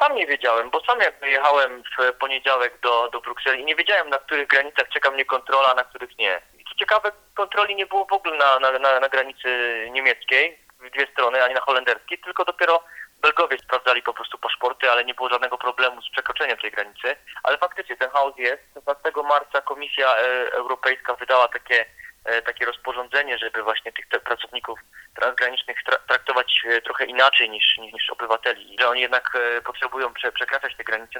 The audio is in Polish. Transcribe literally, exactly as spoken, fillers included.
sam nie wiedziałem, bo sam jak wyjechałem w poniedziałek do, do Brukseli i nie wiedziałem, na których granicach czeka mnie kontrola, a na których nie. I co ciekawe, kontroli nie było w ogóle na, na, na, na granicy niemieckiej, w dwie strony, ani na holenderskiej, tylko dopiero Belgowie sprawdzali po prostu paszporty, ale nie było żadnego problemu z przekroczeniem tej granicy. Ale faktycznie ten chaos jest. szesnastego marca Komisja Europejska wydała takie, takie rozporządzenie, żeby właśnie tych pracowników transgranicznych traktować trochę inaczej niż, niż obywateli. Że oni jednak potrzebują przekraczać te granice.